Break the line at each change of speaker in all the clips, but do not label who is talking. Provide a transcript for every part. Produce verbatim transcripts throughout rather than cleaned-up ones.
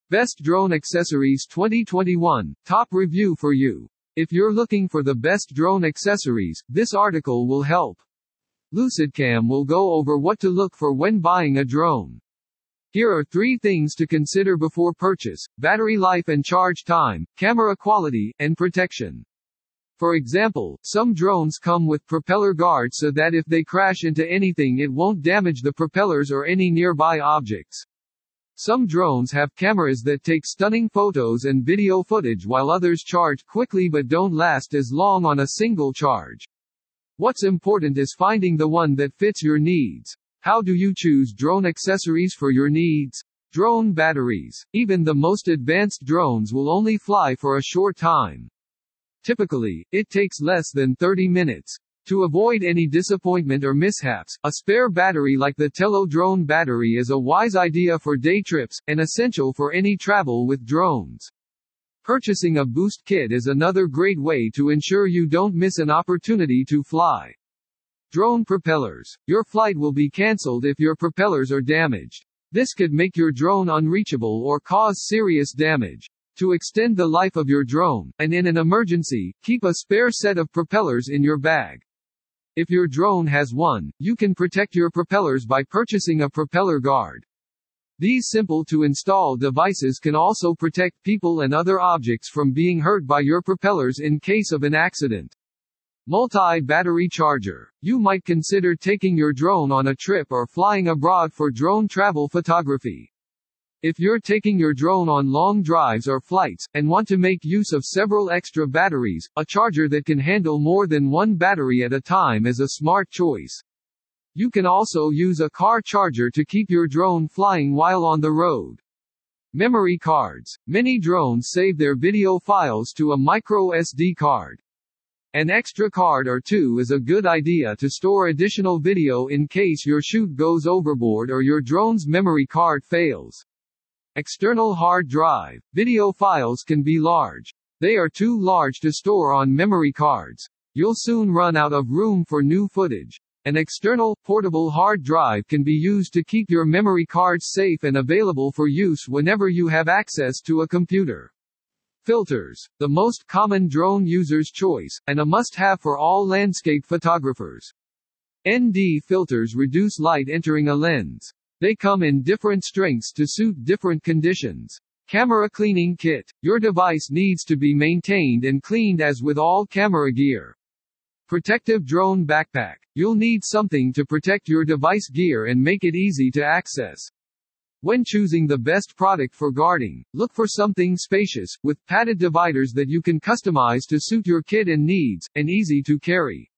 Best Drone Accessories twenty twenty-one, top review for you. If you're looking for the best drone accessories, this article will help. LucidCam will go over what to look for when buying a drone. Here are three things to consider before purchase: battery life and charge time, camera quality, and protection. For example, some drones come with propeller guards so that if they crash into anything it won't damage the propellers or any nearby objects. Some drones have cameras that take stunning photos and video footage while others charge quickly but don't last as long on a single charge. What's important is finding the one that fits your needs. How do you choose drone accessories for your needs? Drone batteries. Even the most advanced drones will only fly for a short time. Typically, it takes less than thirty minutes. To avoid any disappointment or mishaps, a spare battery like the Tello drone battery is a wise idea for day trips, and essential for any travel with drones. Purchasing a boost kit is another great way to ensure you don't miss an opportunity to fly. Drone propellers. Your flight will be cancelled if your propellers are damaged. This could make your drone unreachable or cause serious damage. To extend the life of your drone, and in an emergency, keep a spare set of propellers in your bag. If your drone has one, you can protect your propellers by purchasing a propeller guard. These simple-to-install devices can also protect people and other objects from being hurt by your propellers in case of an accident. Multi-battery charger. You might consider taking your drone on a trip or flying abroad for drone travel photography. If you're taking your drone on long drives or flights, and want to make use of several extra batteries, a charger that can handle more than one battery at a time is a smart choice. You can also use a car charger to keep your drone flying while on the road. Memory cards. Many drones save their video files to a micro S D card. An extra card or two is a good idea to store additional video in case your shoot goes overboard or your drone's memory card fails. External hard drive. Video files can be large. They are too large to store on memory cards. You'll soon run out of room for new footage. An external, portable hard drive can be used to keep your memory cards safe and available for use whenever you have access to a computer. Filters. The most common drone user's choice, and a must-have for all landscape photographers. N D filters reduce light entering a lens. They come in different strengths to suit different conditions. Camera cleaning kit. Your device needs to be maintained and cleaned as with all camera gear. Protective drone backpack. You'll need something to protect your device gear and make it easy to access. When choosing the best product for guarding, look for something spacious, with padded dividers that you can customize to suit your kit and needs, and easy to carry.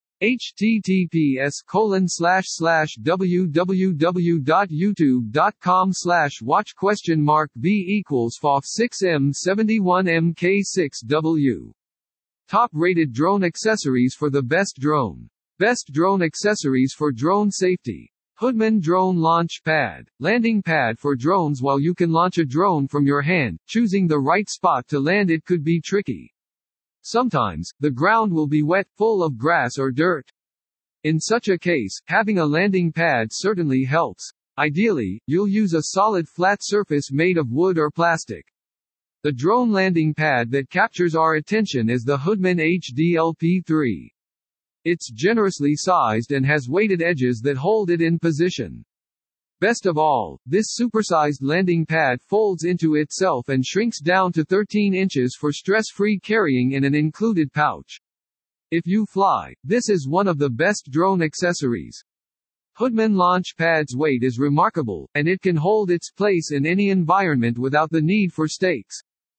H T T P S colon slash slash w w w dot youtube dot com slash watch question mark b equals F O F six M seventy-one M K six W. Top rated drone accessories for the best drone. Best drone accessories for drone safety. Hoodman Drone Launch Pad. Landing pad for drones. While you can launch a drone from your hand, choosing the right spot to land it could be tricky. Sometimes, the ground will be wet, full of grass or dirt. In such a case, having a landing pad certainly helps. Ideally, you'll use a solid flat surface made of wood or plastic. The drone landing pad that captures our attention is the Hoodman H D L P three. It's generously sized and has weighted edges that hold it in position. Best of all, this supersized landing pad folds into itself and shrinks down to thirteen inches for stress-free carrying in an included pouch. If you fly, this is one of the best drone accessories. Hoodman Launch Pad's weight is remarkable, and it can hold its place in any environment without the need for stakes.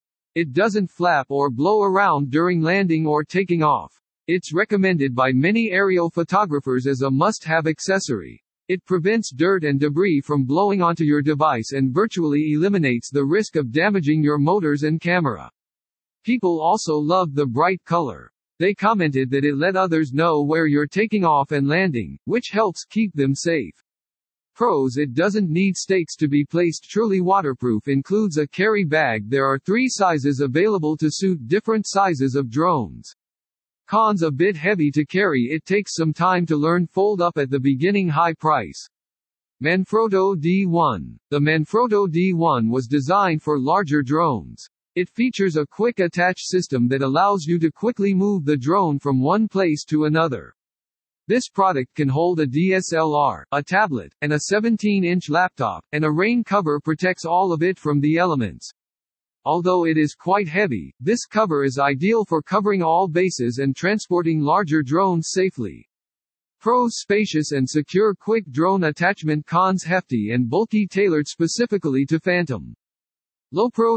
It doesn't flap or blow around during landing or taking off. It's recommended by many aerial photographers as a must-have accessory. It prevents dirt and debris from blowing onto your device and virtually eliminates the risk of damaging your motors and camera. People also loved the bright color. They commented that it let others know where you're taking off and landing, which helps keep them safe. Pros: it doesn't need stakes to be placed. Truly waterproof. Includes a carry bag. There are three sizes available to suit different sizes of drones. Cons: a bit heavy to carry. It takes some time to learn. Fold up at the beginning. High price. Manfrotto D one. The Manfrotto D one was designed for larger drones. It features a quick attach system that allows you to quickly move the drone from one place to another. This product can hold a D S L R, a tablet, and a seventeen inch laptop, and a rain cover protects all of it from the elements. Although it is quite heavy, this cover is ideal for covering all bases and transporting larger drones safely. Pros: spacious and secure quick drone attachment. Cons: hefty and bulky, tailored specifically to Phantom. Lopro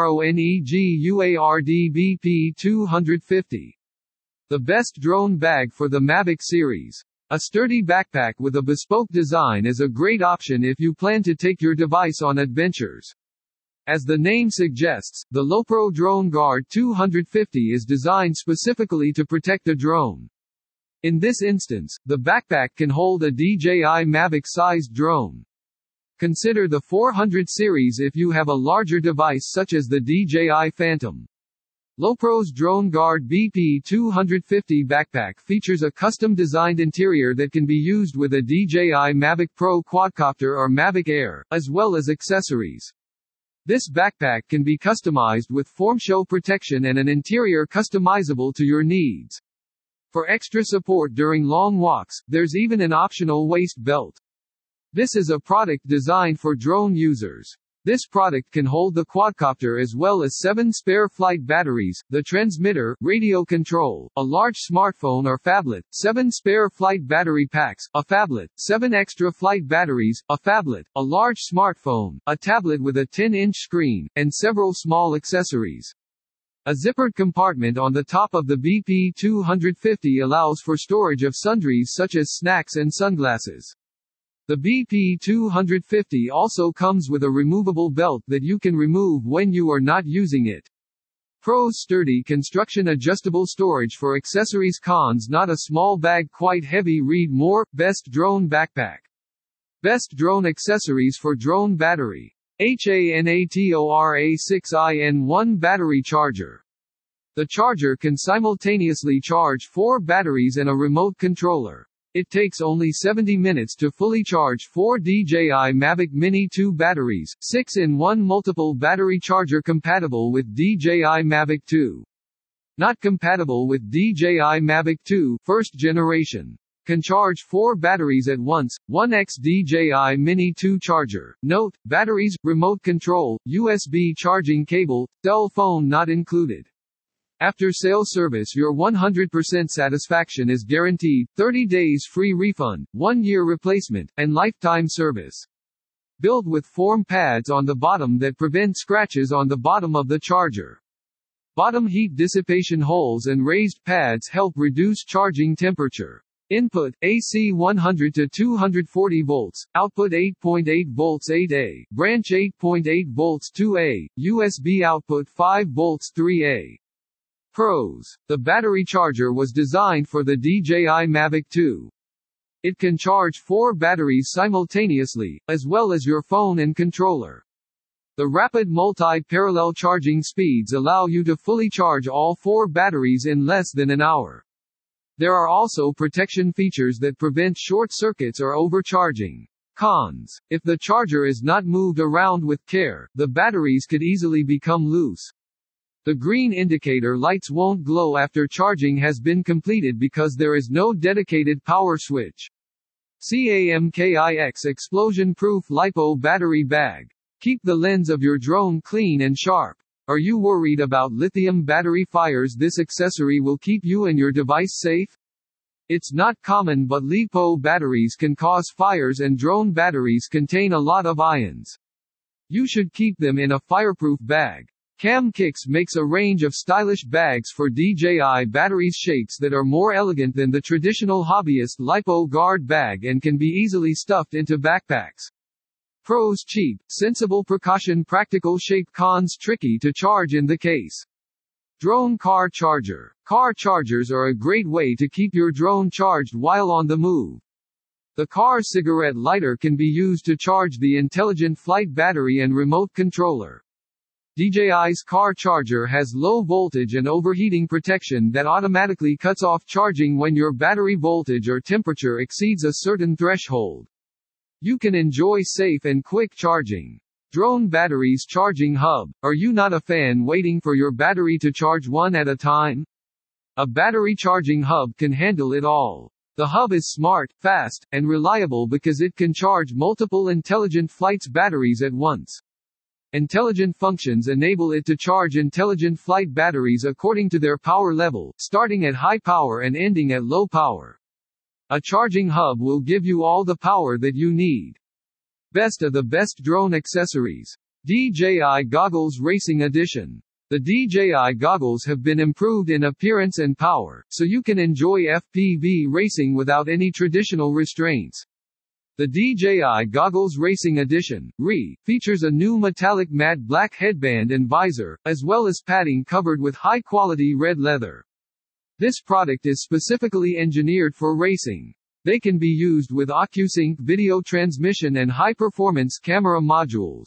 DRONEGUARD B P two fifty. The best drone bag for the Mavic series. A sturdy backpack with a bespoke design is a great option if you plan to take your device on adventures. As the name suggests, the Lopro Drone Guard two fifty is designed specifically to protect a drone. In this instance, the backpack can hold a D J I Mavic-sized drone. Consider the four hundred series if you have a larger device such as the D J I Phantom. Lopro's Drone Guard B P two fifty backpack features a custom-designed interior that can be used with a D J I Mavic Pro quadcopter or Mavic Air, as well as accessories. This backpack can be customized with form-show protection and an interior customizable to your needs. For extra support during long walks, there's even an optional waist belt. This is a product designed for drone users. This product can hold the quadcopter as well as seven spare flight batteries, the transmitter, radio control, a large smartphone or phablet, seven spare flight battery packs, a phablet, seven extra flight batteries, a phablet, a large smartphone, a tablet with a ten inch screen, and several small accessories. A zippered compartment on the top of the B P two fifty allows for storage of sundries such as snacks and sunglasses. The B P two fifty also comes with a removable belt that you can remove when you are not using it. Pros: sturdy construction, adjustable storage for accessories. Cons: not a small bag, quite heavy. Read more. Best drone backpack. Best drone accessories for drone battery. HANATORA six I N one battery charger. The charger can simultaneously charge four batteries and a remote controller. It takes only seventy minutes to fully charge four D J I Mavic Mini two batteries, six in one multiple battery charger compatible with D J I Mavic two. Not compatible with D J I Mavic two, first generation. Can charge four batteries at once, one by D J I Mini two charger. Note: batteries, remote control, U S B charging cable, cell phone not included. After sale service, your one hundred percent satisfaction is guaranteed, thirty days free refund, one year replacement, and lifetime service. Built with foam pads on the bottom that prevent scratches on the bottom of the charger. Bottom heat dissipation holes and raised pads help reduce charging temperature. Input: A C one hundred to two hundred forty volts, output eight point eight volts eight A, branch eight point eight volts two A, U S B output five volts three A. Pros: the battery charger was designed for the D J I Mavic two. It can charge four batteries simultaneously, as well as your phone and controller. The rapid multi-parallel charging speeds allow you to fully charge all four batteries in less than an hour. There are also protection features that prevent short circuits or overcharging. Cons: if the charger is not moved around with care, the batteries could easily become loose. The green indicator lights won't glow after charging has been completed because there is no dedicated power switch. CAMKIX explosion-proof LiPo battery bag. Keep the lens of your drone clean and sharp. Are you worried about lithium battery fires? This accessory will keep you and your device safe. It's not common, but LiPo batteries can cause fires and drone batteries contain a lot of ions. You should keep them in a fireproof bag. CamKix makes a range of stylish bags for D J I batteries, shapes that are more elegant than the traditional hobbyist LiPo guard bag and can be easily stuffed into backpacks. Pros: cheap, sensible precaution, practical shape. Cons: tricky to charge in the case. Drone car charger. Car chargers are a great way to keep your drone charged while on the move. The car cigarette lighter can be used to charge the intelligent flight battery and remote controller. D J I's car charger has low voltage and overheating protection that automatically cuts off charging when your battery voltage or temperature exceeds a certain threshold. You can enjoy safe and quick charging. Drone batteries charging hub. Are you not a fan waiting for your battery to charge one at a time? A battery charging hub can handle it all. The hub is smart, fast, and reliable because it can charge multiple Intelligent Flight's batteries at once. Intelligent functions enable it to charge Intelligent Flight batteries according to their power level, starting at high power and ending at low power. A charging hub will give you all the power that you need. Best of the best drone accessories. D J I Goggles Racing Edition. The D J I goggles have been improved in appearance and power, so you can enjoy F P V racing without any traditional restraints. The D J I Goggles Racing Edition, R E, features a new metallic matte black headband and visor, as well as padding covered with high-quality red leather. This product is specifically engineered for racing. They can be used with OcuSync video transmission and high-performance camera modules.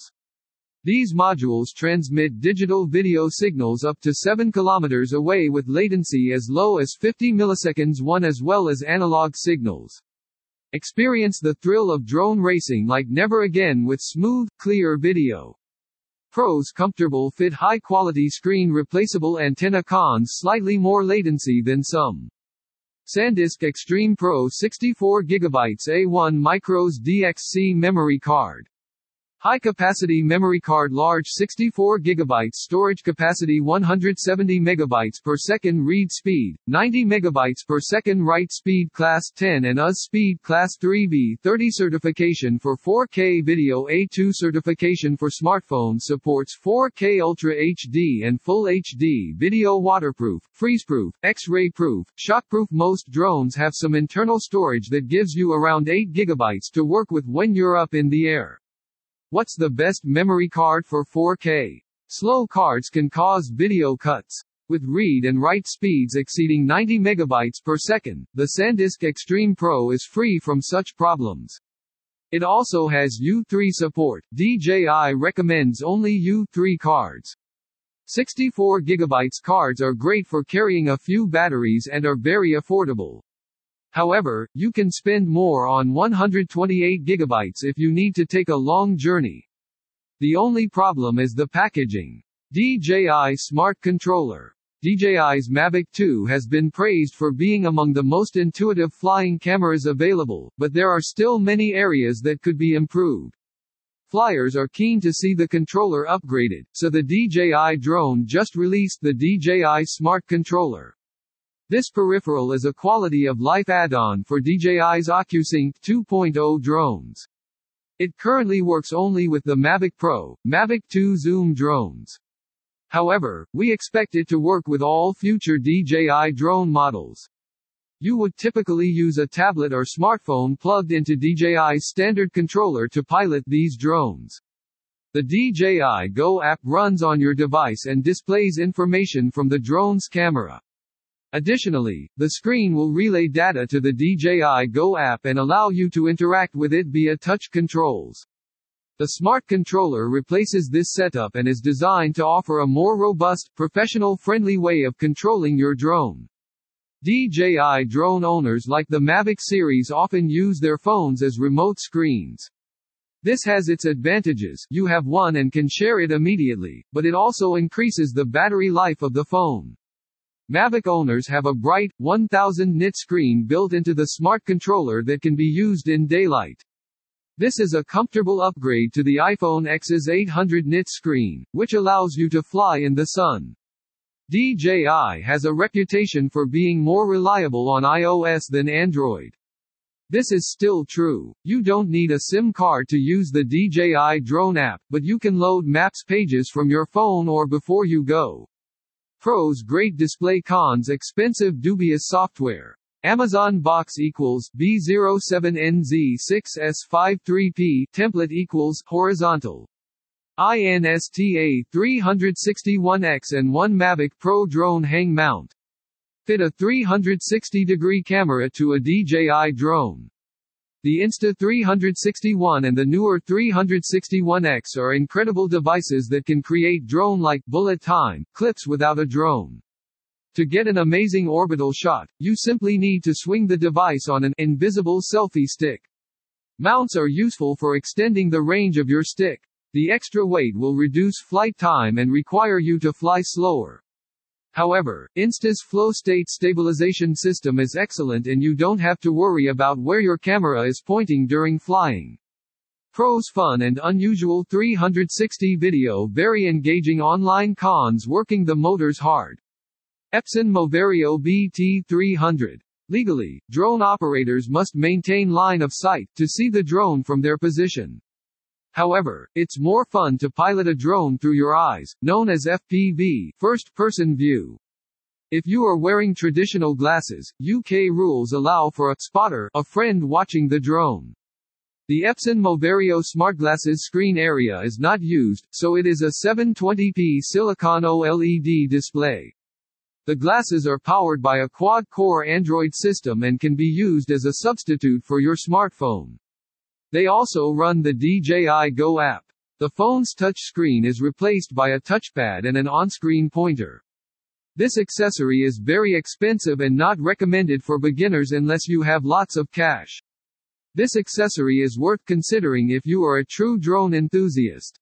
These modules transmit digital video signals up to seven kilometers away with latency as low as fifty milliseconds one as well as analog signals. Experience the thrill of drone racing like never again with smooth, clear video. Pros: comfortable fit, high quality screen, replaceable antenna. Cons: slightly more latency than some. SanDisk Extreme Pro sixty-four gigabyte A one Micros D X C memory card. High-capacity memory card, large sixty-four gigabyte storage capacity, one hundred seventy megabytes per second read speed, ninety megabytes per second write speed, class ten and U S speed, class three B thirty certification for four K video, A two certification for smartphones, supports four K Ultra H D and Full H D video, waterproof, freezeproof, X-ray proof, shockproof. Most drones have some internal storage that gives you around eight gigabytes to work with when you're up in the air. What's the best memory card for four K? Slow cards can cause video cuts. With read and write speeds exceeding ninety megabytes per second, the SanDisk Extreme Pro is free from such problems. It also has U three support. D J I recommends only U three cards. sixty-four gigabyte cards are great for carrying a few batteries and are very affordable. However, you can spend more on one hundred twenty-eight gigabytes if you need to take a long journey. The only problem is the packaging. D J I Smart Controller. D J I's Mavic two has been praised for being among the most intuitive flying cameras available, but there are still many areas that could be improved. Flyers are keen to see the controller upgraded, so the D J I drone just released the D J I Smart Controller. This peripheral is a quality-of-life add-on for D J I's OcuSync two point oh drones. It currently works only with the Mavic Pro, Mavic two Zoom drones. However, we expect it to work with all future D J I drone models. You would typically use a tablet or smartphone plugged into D J I's standard controller to pilot these drones. The D J I Go app runs on your device and displays information from the drone's camera. Additionally, the screen will relay data to the D J I Go app and allow you to interact with it via touch controls. The Smart Controller replaces this setup and is designed to offer a more robust, professional-friendly way of controlling your drone. D J I drone owners like the Mavic series often use their phones as remote screens. This has its advantages: you have one and can share it immediately, but it also increases the battery life of the phone. Mavic owners have a bright, one thousand nit screen built into the Smart Controller that can be used in daylight. This is a comfortable upgrade to the iPhone X's eight hundred nit screen, which allows you to fly in the sun. D J I has a reputation for being more reliable on iOS than Android. This is still true. You don't need a SIM card to use the D J I drone app, but you can load Maps pages from your phone or before you go. Pros: great display. Cons: expensive, dubious software. Amazon box equals B zero seven N Z six S five three P template equals horizontal. INSTA three sixty-one X and one Mavic Pro drone hang mount. Fit a three hundred sixty degree camera to a D J I drone. The Insta three sixty-one and the newer three sixty-one X are incredible devices that can create drone-like bullet time clips without a drone. To get an amazing orbital shot, you simply need to swing the device on an invisible selfie stick. Mounts are useful for extending the range of your stick. The extra weight will reduce flight time and require you to fly slower. However, Insta's flow state stabilization system is excellent and you don't have to worry about where your camera is pointing during flying. Pros: fun and unusual three sixty video, very engaging online. Cons: working the motors hard. Epson Moverio B T three hundred. Legally, drone operators must maintain line of sight to see the drone from their position. However, it's more fun to pilot a drone through your eyes, known as F P V, first-person view. If you are wearing traditional glasses, U K rules allow for a spotter, a friend watching the drone. The Epson Moverio smartglasses screen area is not used, so it is a seven twenty p silicon OLED display. The glasses are powered by a quad-core Android system and can be used as a substitute for your smartphone. They also run the D J I Go app. The phone's touch screen is replaced by a touchpad and an on-screen pointer. This accessory is very expensive and not recommended for beginners unless you have lots of cash. This accessory is worth considering if you are a true drone enthusiast.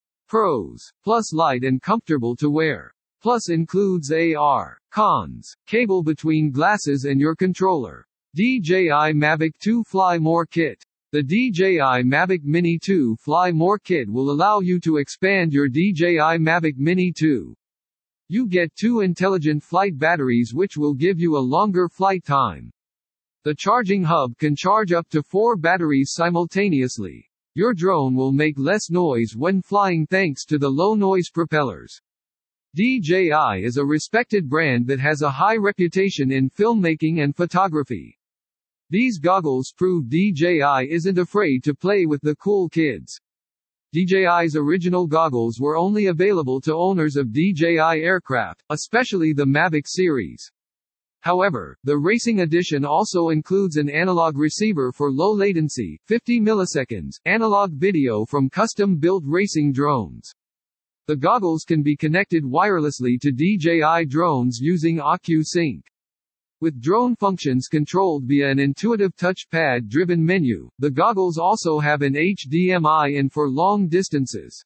Pros: Plus, light and comfortable to wear. Plus includes A R. Cons: cable between glasses and your controller. D J I Mavic two Fly More Kit. The D J I Mavic Mini two Fly More Kit will allow you to expand your D J I Mavic Mini two. You get two intelligent flight batteries which will give you a longer flight time. The charging hub can charge up to four batteries simultaneously. Your drone will make less noise when flying thanks to the low-noise propellers. D J I is a respected brand that has a high reputation in filmmaking and photography. These goggles prove D J I isn't afraid to play with the cool kids. D J I's original goggles were only available to owners of D J I aircraft, especially the Mavic series. However, the Racing Edition also includes an analog receiver for low latency, fifty milliseconds, analog video from custom-built racing drones. The goggles can be connected wirelessly to D J I drones using OcuSync. With drone functions controlled via an intuitive touchpad-driven menu, the goggles also have an H D M I in for long distances.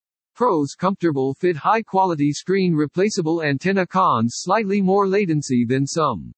Pros: comfortable fit, high-quality screen, replaceable antenna. Cons: slightly more latency than some.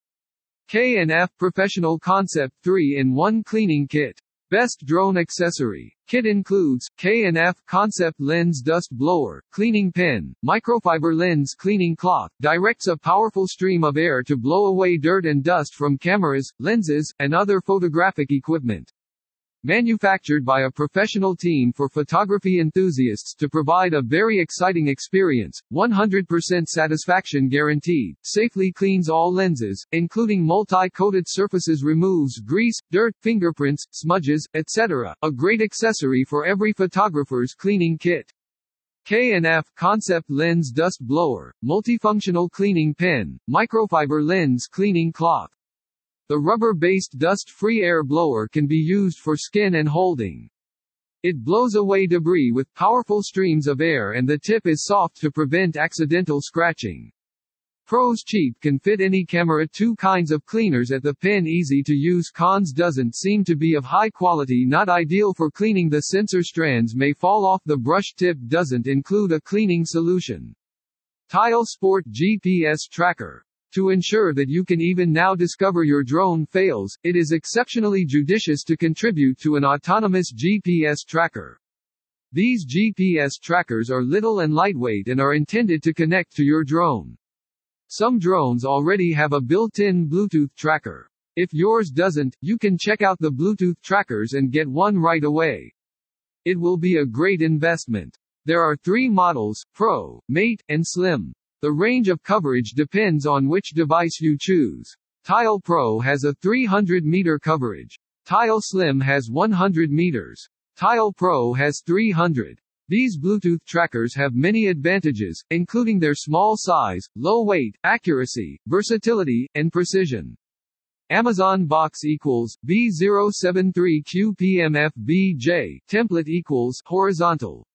K and F Professional Concept three in one Cleaning Kit. Best drone accessory. Kit includes K and F Concept Lens Dust Blower, Cleaning Pen, Microfiber Lens Cleaning Cloth, directs a powerful stream of air to blow away dirt and dust from cameras, lenses, and other photographic equipment. Manufactured by a professional team for photography enthusiasts to provide a very exciting experience, one hundred percent satisfaction guaranteed, safely cleans all lenses, including multi-coated surfaces, removes grease, dirt, fingerprints, smudges, et cetera. A great accessory for every photographer's cleaning kit. K and F Concept Lens Dust Blower, Multifunctional Cleaning Pen, Microfiber Lens Cleaning Cloth. The rubber-based dust-free air blower can be used for skin and holding. It blows away debris with powerful streams of air and the tip is soft to prevent accidental scratching. Pros: cheap, can fit any camera. Two kinds of cleaners at the pen, easy to use. Cons: doesn't seem to be of high quality, not ideal for cleaning. The sensor strands may fall off the brush tip, doesn't include a cleaning solution. Tile Sport G P S Tracker. To ensure that you can even now discover your drone fails, it is exceptionally judicious to contribute to an autonomous G P S tracker. These G P S trackers are little and lightweight and are intended to connect to your drone. Some drones already have a built-in Bluetooth tracker. If yours doesn't, you can check out the Bluetooth trackers and get one right away. It will be a great investment. There are three models: Pro, Mate, and Slim. The range of coverage depends on which device you choose. Tile Pro has a three hundred meter coverage. Tile Slim has one hundred meters. Tile Pro has three hundred. These Bluetooth trackers have many advantages, including their small size, low weight, accuracy, versatility, and precision. Amazon box equals B zero seven three Q P M F B J, template equals horizontal.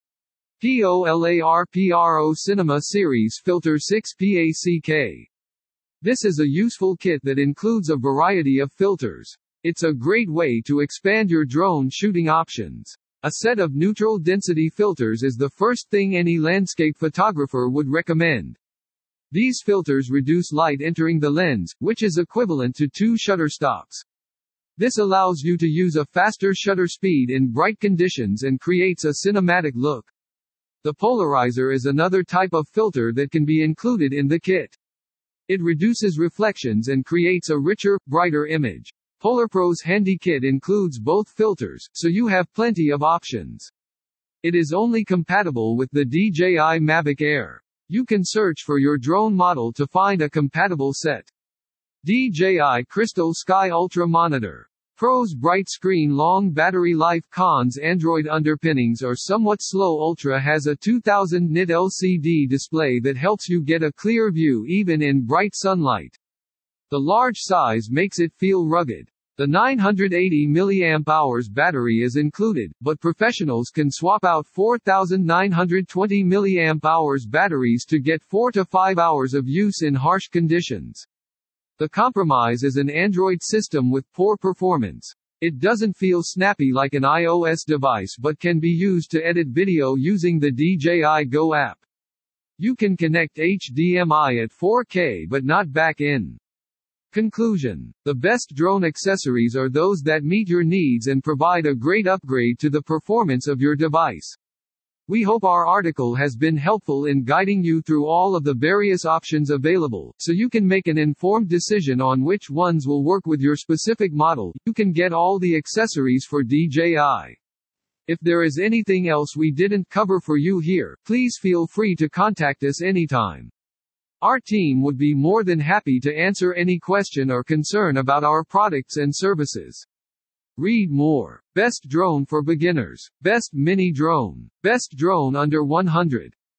POLARPRO Cinema Series Filter six PACK. This is a useful kit that includes a variety of filters. It's a great way to expand your drone shooting options. A set of neutral density filters is the first thing any landscape photographer would recommend. These filters reduce light entering the lens, which is equivalent to two shutter stocks. This allows you to use a faster shutter speed in bright conditions and creates a cinematic look. The polarizer is another type of filter that can be included in the kit. It reduces reflections and creates a richer, brighter image. PolarPro's handy kit includes both filters, so you have plenty of options. It is only compatible with the D J I Mavic Air. You can search for your drone model to find a compatible set. D J I Crystal Sky Ultra Monitor. Pros bright screen long battery life. Cons Android underpinnings are somewhat slow. Ultra has a two thousand nit L C D display that helps you get a clear view even in bright sunlight. The large size makes it feel rugged. The nine hundred eighty milliamp hour battery is included, but professionals can swap out four thousand nine hundred twenty milliamp hour batteries to get four to five hours of use in harsh conditions. The compromise is an Android system with poor performance. It doesn't feel snappy like an iOS device but can be used to edit video using the D J I Go app. You can connect H D M I at four K but not back in. Conclusion. The best drone accessories are those that meet your needs and provide a great upgrade to the performance of your device. We hope our article has been helpful in guiding you through all of the various options available, so you can make an informed decision on which ones will work with your specific model. You can get all the accessories for D J I. If there is anything else we didn't cover for you here, please feel free to contact us anytime. Our team would be more than happy to answer any question or concern about our products and services. Read more. Best drone for beginners. Best mini drone. Best drone under one hundred.